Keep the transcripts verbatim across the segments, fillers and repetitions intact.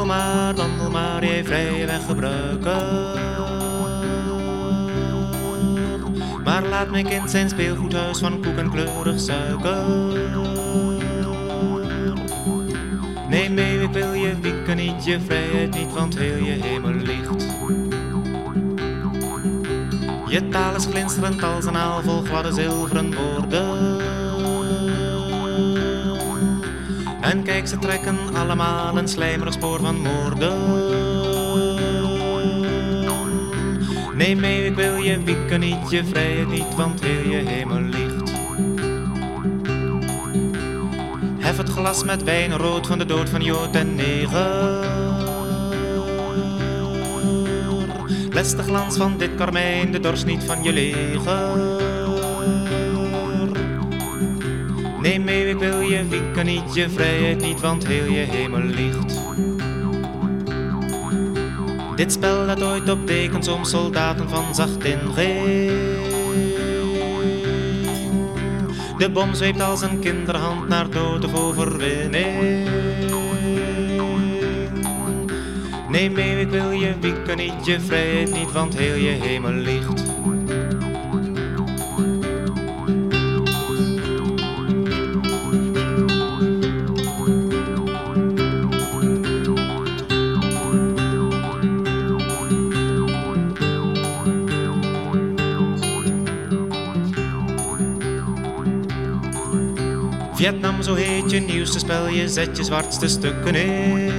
maar, wandel maar, jij vrije weg gebruiken. Maar laat mijn kind zijn speelgoedhuis van koek en kleurig suiker. Neem mee, ik wil je wieken niet, je vrijheid niet, want heel je hemel ligt. Je taal is glinsterend als een aal vol gladde zilveren woorden. En kijk, ze trekken allemaal een slijmerig spoor van moorden. Neem mee, ik wil je wieken niet, je vrijheid niet, want heel je hemel ligt. Hef het glas met wijn rood van de dood van Jood en neger. Les de glans van dit karmijn, de dorst niet van je leger. Neem mee, ik wil je wieken niet, je vrijheid niet, want heel je hemel ligt. Dit spel dat ooit op dekens om soldaten van zacht inging. De bom zweept als een kinderhand naar dood of overwinning. Neem mee, ik wil je wieken niet, je vrijheid niet, want heel je hemel ligt. Vietnam, zo heet je nieuwste spel, je zet je zwartste stukken in.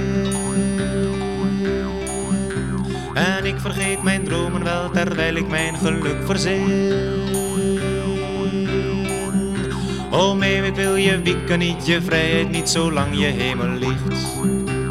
En ik vergeet mijn dromen wel, terwijl ik mijn geluk verzin. O mee, ik wil je wieken niet, je vrijheid niet, zolang je hemel ligt.